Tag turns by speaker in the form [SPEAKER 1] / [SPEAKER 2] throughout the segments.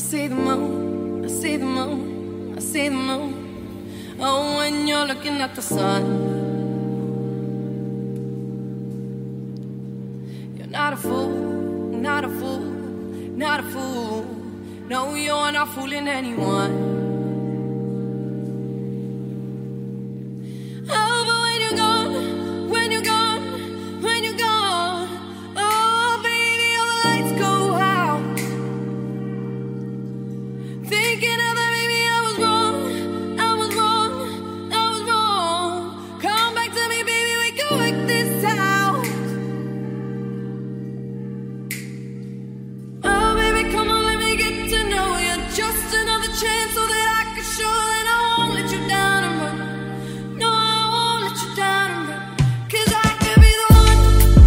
[SPEAKER 1] see the moon, I see the moon, I see the moon. Oh, when you're looking at the sun. You're not a fool, not a fool, not a fool. No, you're not fooling anyone. Oh, but when you're gone, when you're gone, when you're gone, oh, baby, all the lights go out. Thinking of that, maybe I was wrong, I was wrong, I was wrong. Come back to me, baby, we can work this out. Oh, baby, come on, let me get to know you. Just another chance so that I can show that I won't let you down and run. No, I won't let you down and run. 'Cause I could be the one.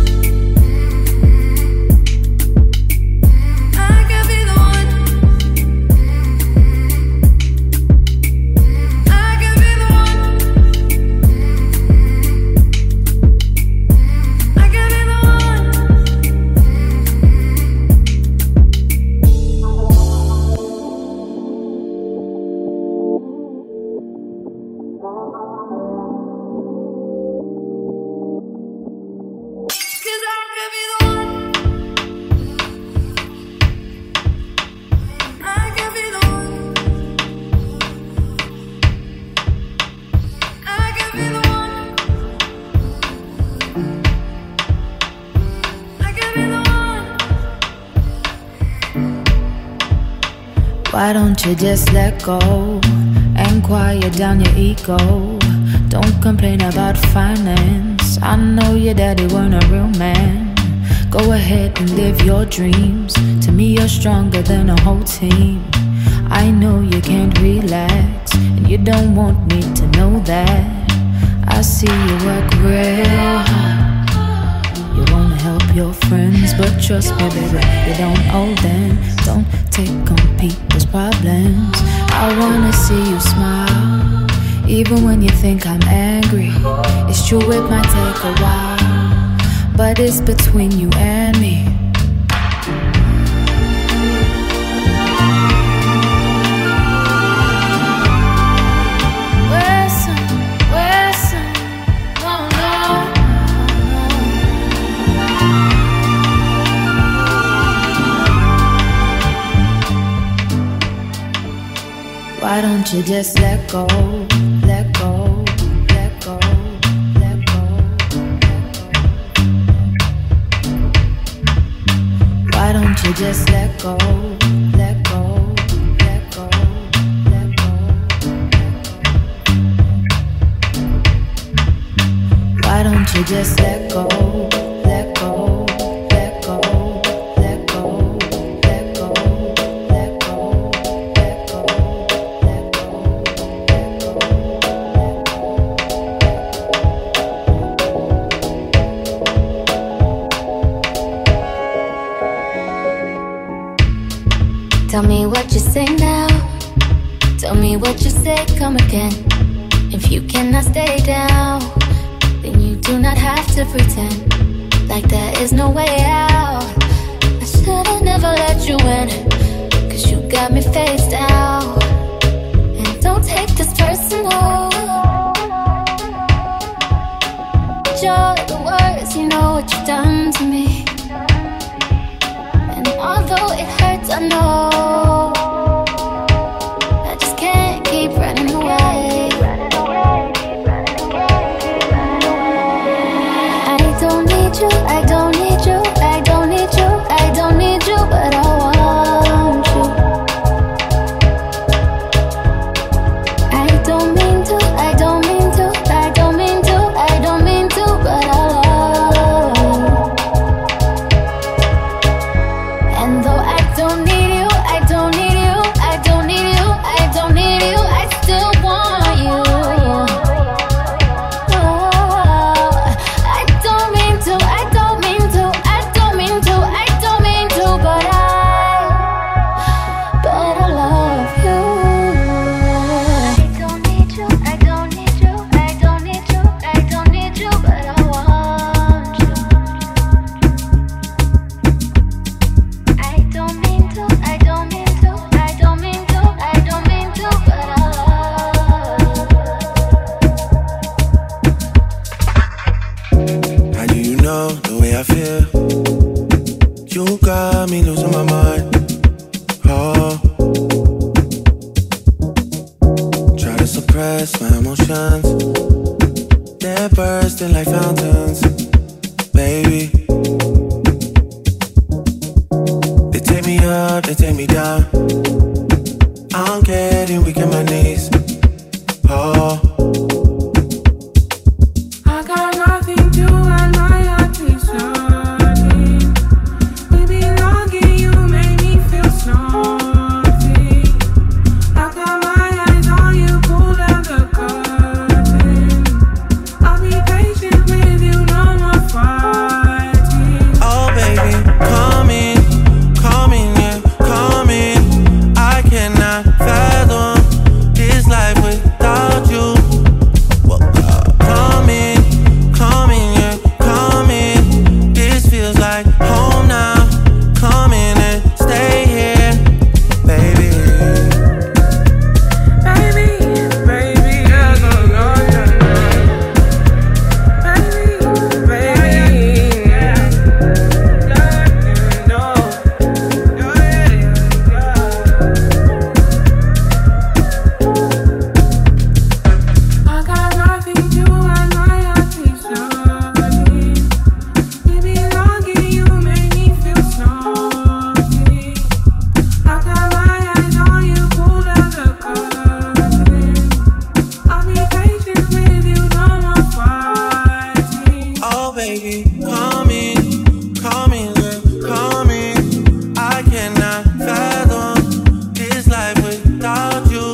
[SPEAKER 1] I could be the one. I could be the one. I could be the one. Cause I could be the one. I could be the one. I could be the one. I could be the one.
[SPEAKER 2] Why don't you just let go and quiet down your ego? Don't complain about finance. I know your daddy weren't a real man. Go ahead and live your dreams. To me, you're stronger than a whole team. I know you can't relax, and you don't want me to know that. I see you work real hard. You wanna help your friends, but trust me, baby, you don't owe them. Don't take on people's problems. I wanna see you smile, even when you think I'm angry. It's true, it might take a while, but it's between you and me. Listen, no, no. Why don't you just let go, let go, let go, let go, let go. Why don't you just let go, let go, let go, let go, let go. Why don't you just let go, let go, let go, let go, let go, let go, let go, let go,
[SPEAKER 3] Tell me what you say now. Tell me what you say, come again. If you cannot stay down, then you do not have to pretend like there is no way out. I should've never let you in, 'cause you got me face down. And don't take this personal. You're the worst, you know what you've done to me. And although it hurts, I know I just can't keep running away. I don't need you, I don't need you, I don't need you, I don't need you, but I want you.
[SPEAKER 4] emotions, they're bursting like fountains, baby. They take me up, they take me down. I'm getting weak in my knees. Oh,
[SPEAKER 5] I got nothing to hide my heart deserting. Baby, longing you make me feel something. I got my eyes on you, pull down the curtain. I'll be patient with you, no more fighting.
[SPEAKER 4] oh baby, come in, yeah, come in. I cannot fathom this life without you. Well, come in, yeah, come in. This feels like home now. Come in and stay here, baby.
[SPEAKER 5] Baby, yeah, no. Baby, yeah. No. I got nothing to hide my heart deserting. Baby, longing you make me feel something. I got my eyes on you, pull down the curtain. I'll be patient with you, no more fighting.
[SPEAKER 4] Oh baby, come in, yeah, come in. I cannot fathom this life without you.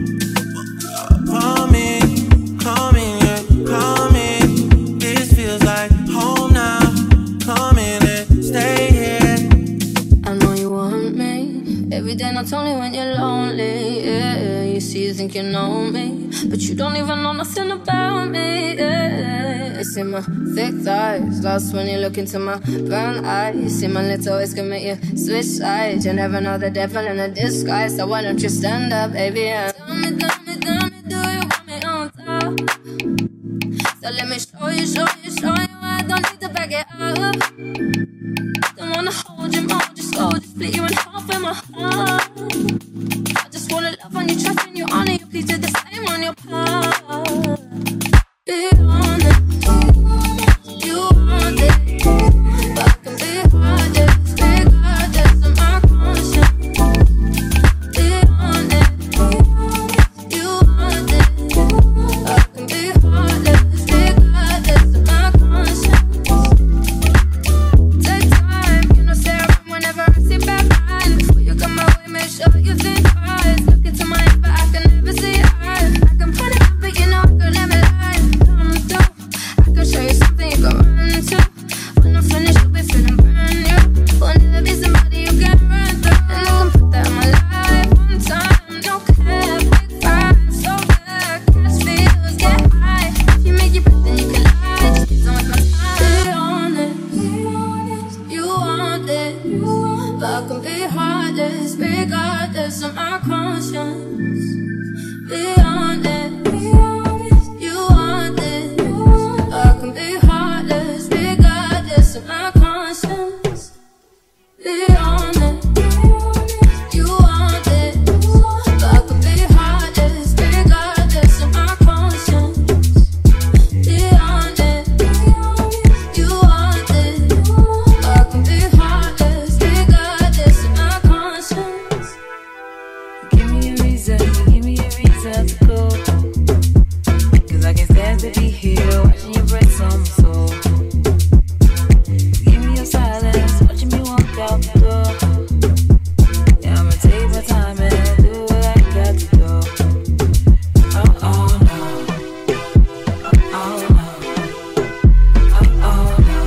[SPEAKER 4] Come in, yeah, come in. This feels like home now. Come in and stay here.
[SPEAKER 3] I know you want me every day, not only when you're lonely. Yeah, you see, you think you know me, but you don't even know nothing about me. Yeah, you see my thick thighs, lost when you look into my brown eyes. You see my little ways can make you switch sides. You never know the devil in a disguise, so why don't you stand up, baby? And tell me, do you want me on top? So let me show you. I don't need to back it up. Don't wanna hold you slow, just split you in half in my heart. I just wanna love on you, trust in you, honor you, please do the same on your part. Be honest, you want it, but I can be honest, regardless of my conscience. Be honest, you want it, I can be honest, regardless of my conscience. Take time, you know, say around whenever I sit back behind. Before you come my way, make sure you think twice. Look into my eyes, but I can never see your eyes. I can put it up, but you know I can never lie. Come through, I can show you something you can run to. When I'm finished, you'll be feeling brand new. Will never be somebody you can run through. And I can put that in my life one time. No care, big five, so good. Catch feels, get high. If you make you breathe, then you can lie. Just please don't waste my time. Be honest, you want it, but I can be heartless, regardless of my conscience. Be honest, you want it, but I can be heartless, regardless of my conscience. Be honest, you want it, but I can be heartless, regardless of my conscience. Be honest, you want it, but I can be heartless, regardless of my conscience.
[SPEAKER 2] Give me a reason to go. 'Cause I can't stand to be here watching you break some soul. Give me your silence, watching me walk out the door. Yeah, I'ma take my time and do what I got to do. Oh no. Oh no. Oh no.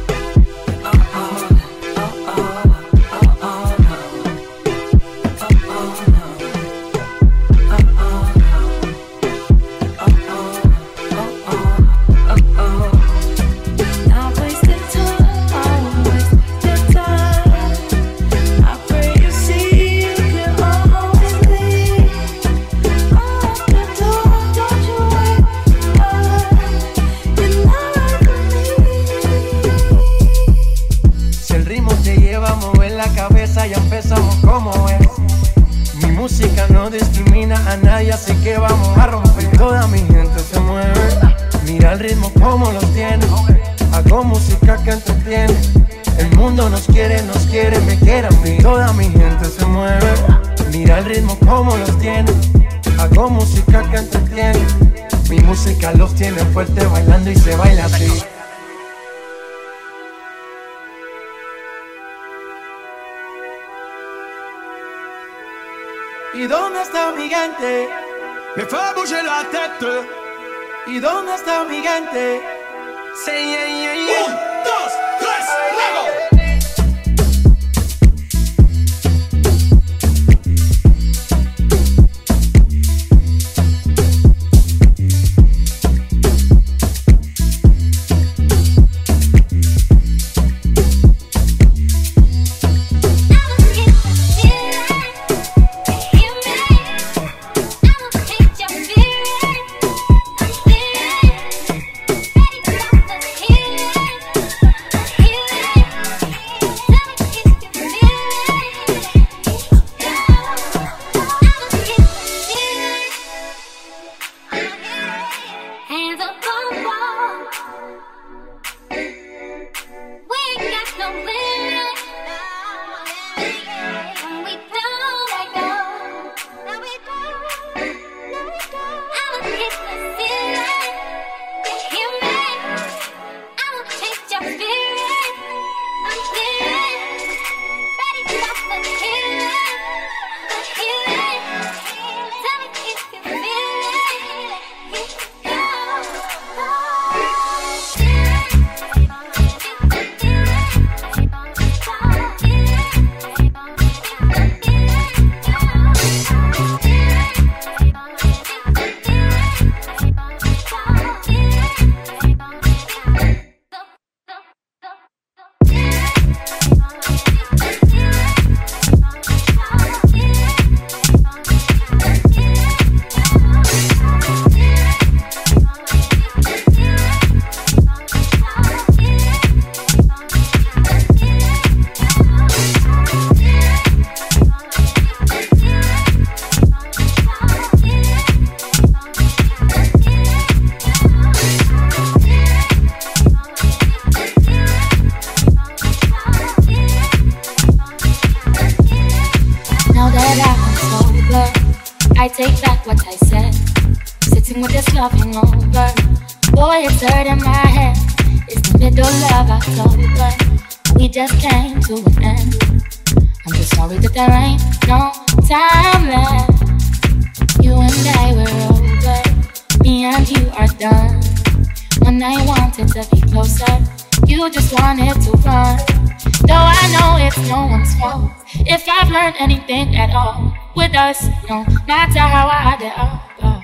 [SPEAKER 6] Ya empezamos como es. Mi música no discrimina a nadie, así que vamos a romper toda mi gente.
[SPEAKER 4] el ritmo como los tiene. Hago música que entretiene. El mundo nos quiere, me quiere a mí. Toda mi gente se mueve. Mira el ritmo como los tiene. Hago música que entretiene. Mi música los tiene fuerte bailando y se baila así. ¿Y dónde está mi gente? Me fait bouger la tête. ¿Y dónde está mi gente? Say yeah, yeah, yeah. 1, 2, 3, luego.
[SPEAKER 2] Anything at all with us, no matter how I hide it all.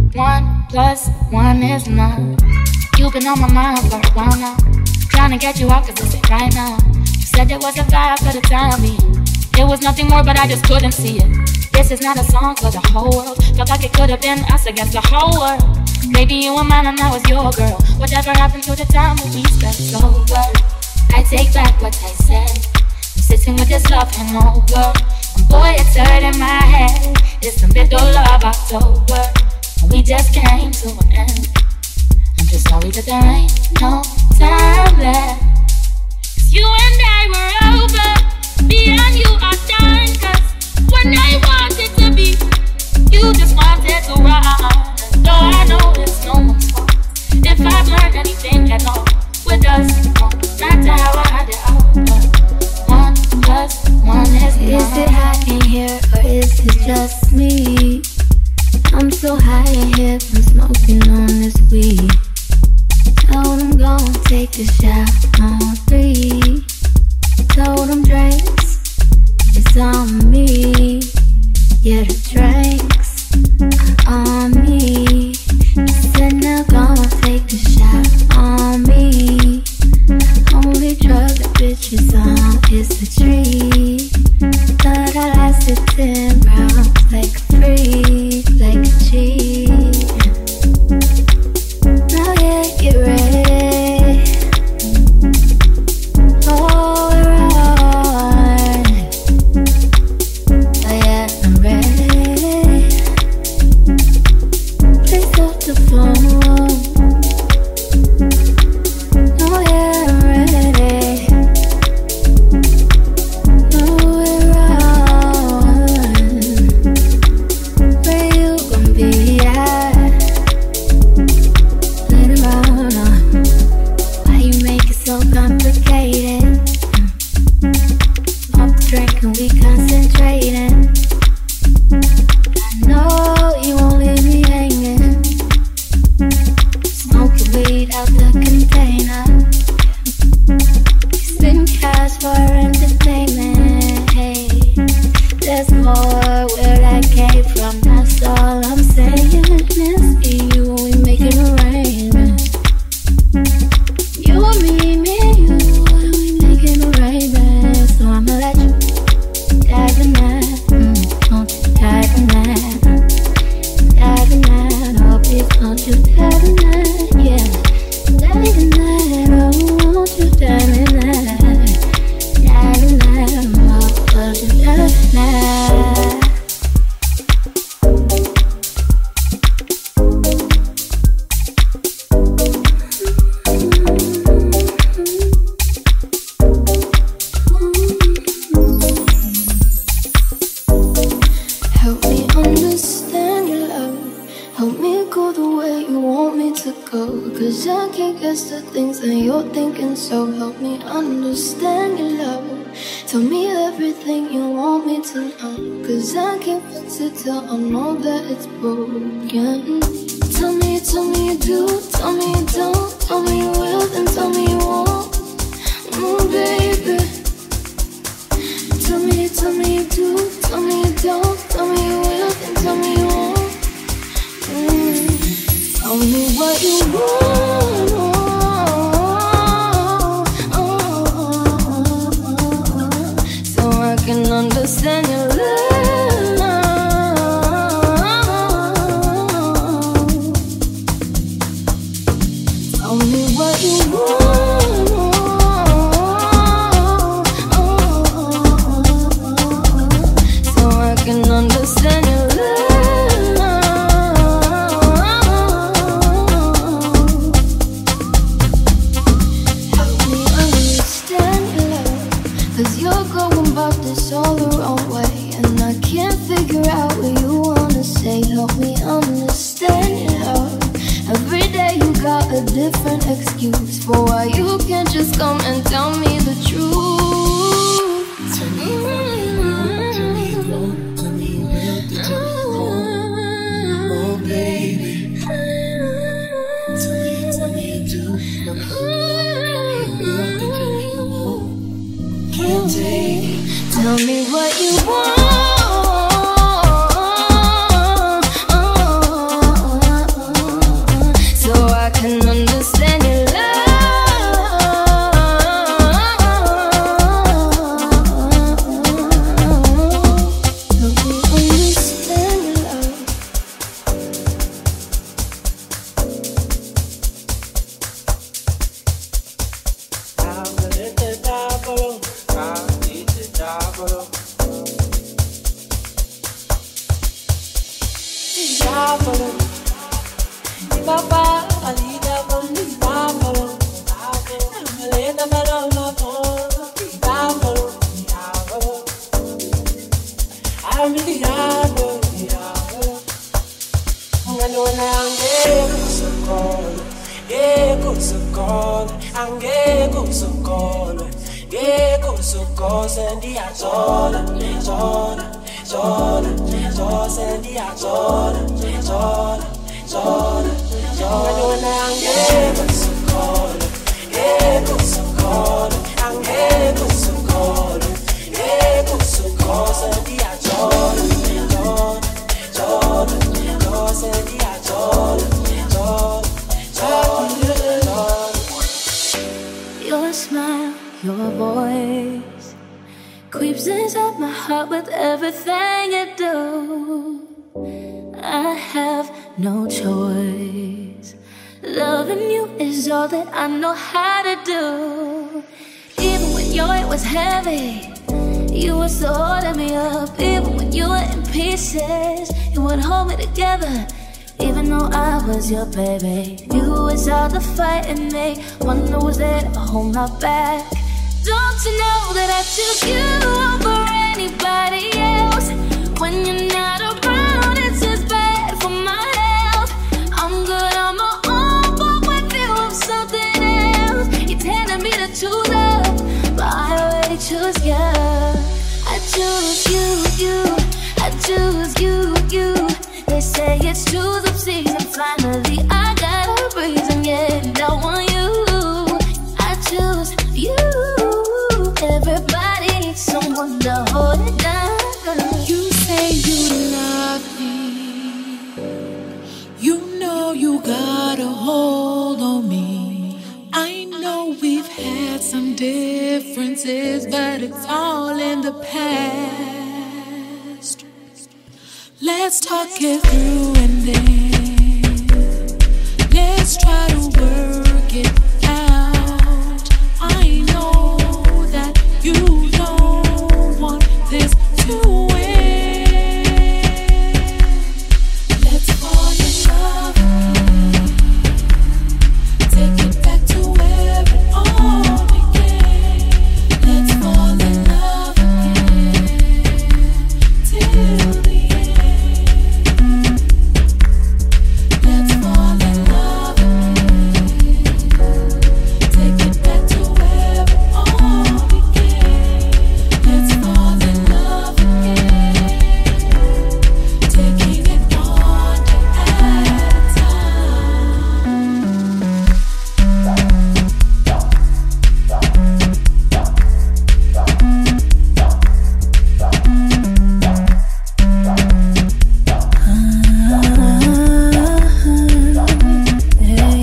[SPEAKER 2] 1 + 1 is none. You've been on my mind for a while now. Trying to get you out cause it's right now. You said it was a vibe for the time being. It was nothing more but I just couldn't see it. This is not a song for the whole world. Felt like it could have been us against the whole world. Maybe you were mine and I was your girl. Whatever happened to the time when we spent sober? I take back what I said. I'm sitting with this love hangover. And boy, it's hurting my head. It's the middle of October, and we just came to an end. I'm just sorry that there ain't no time left. 'Cause you and I were over. Me and you are done. 'Cause when I wanted to be, you just wanted to run. And though I know it's no one's fault, if I've learned anything at all with us, no matter how I had it out. 1 + 1 is none.
[SPEAKER 3] Is it hot in here or is it just me? I'm so high in here from smoking on this weed. Told him go and take a shot on 3. Told him drinks, it's on me. Yeah, the drinks are on me. He said now go and take a shot on me. Only drug the bitch is on is the tree. But I lasted 10 rounds like a freak, like a cheat. Now yeah, get ready. Oh, we're on. Oh yeah, I'm ready. Please off the phone. eat out the container. You spend cash for entertainment. Hey, there's more where that came from. That's all I'm saying. It's you, we making arrangements. You and me and you, we making arrangements. So I'ma let you dive in that. Won't you dive in that? Dive in that. Oh, please won't you dive in that? Yeah, dive in that. Oh, won't you dive in that? Dive in that. Oh, won't you dive in that? Help me understand your love. Help me go the way you want me to go. 'Cause I can't guess the things that you're thinking. So help me understand your love. Tell me everything you want me to know. 'Cause I can't fix it till I know that it's broken. Tell me you do. Tell me you don't. Tell me you will, then tell me you won't. Baby. Tell me you do. Tell me you don't. Tell me you will, then tell me you won't. Tell me what you want. So I can understand your love. Tell me what you want. So I can understand your love. Help me understand your love. 'Cause you're going about this all the wrong way. And I can't figure out what you wanna say. Help me understand your love. Every day you got a different excuse for why you can't just come and tell me the truth. Tell me what you want, tell me you won't, tell me you will, tell me you won't. Oh baby, tell me you do, tell me you will, tell me you won't. Can't take it. Tell me what you want. So I can understand your love. Help me understand your love. Your smile, your voice creeps inside my heart with everything you do. I have no choice. Loving you is all that I know how to do. Even when your weight was heavy, you were still holding me up. Even when you were in pieces, you would hold me together. Even though I was your baby, you was all the fight in me. One who was there to hold my back. Don't you know that I choose you over anybody else? When you're not around, it's just bad for my health. I'm good on my own, but with you I'm something else. You're telling me to choose love, but I already choose you. I choose you, I choose you. They say it's choose up season. Finally I got a reason, yeah. No
[SPEAKER 2] got a hold on me. I know we've had some differences, but it's all in the past. Let's talk it through and then let's try to work it out. I know that you don't want this to end. Let's fall in love again. Take it back to where it all began. Let's fall in love again till the end. Let's fall in love again. Take it back to where it all began. Let's fall in love again. Taking it one day at a Hey.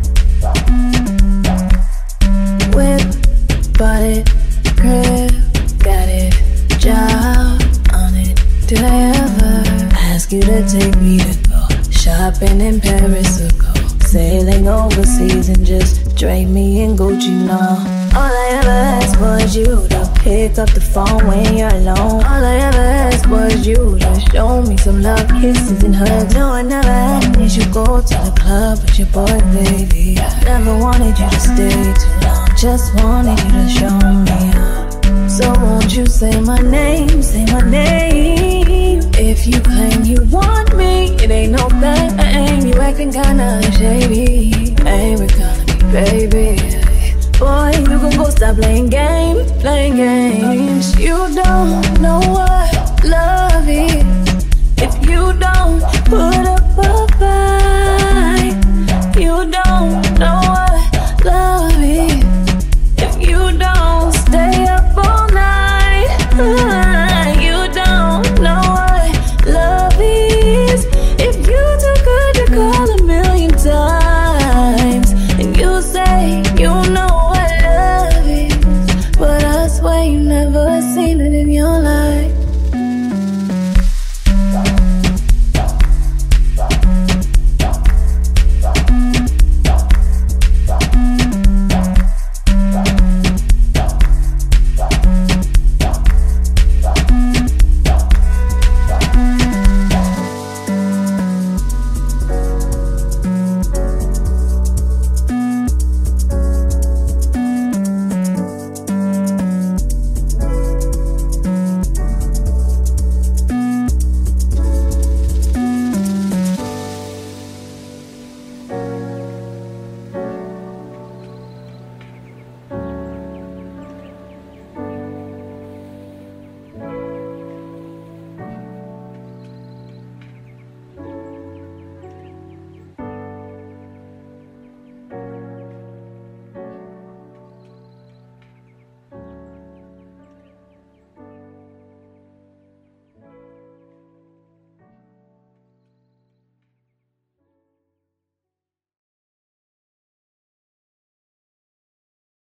[SPEAKER 2] Whip, bought it, crib, got it, job on it. Did I ever ask you to take me to go shopping in Paris or go sailing overseas and just drape me in Gucci? No, all I ever asked was you to pick up the phone when you're alone. All I ever asked was you to show me some love, kisses and hugs. No, I never asked you should go to the club with your boy, baby. I never wanted you to stay too long, just wanted you to show me up. So won't you say my name, say my name. If you claim you want me, it ain't no thing. You acting kinda shady. Ain't we gonna be, baby? Boy, you can go stop playing games, playing games. You don't know what love is if you don't put up a fight.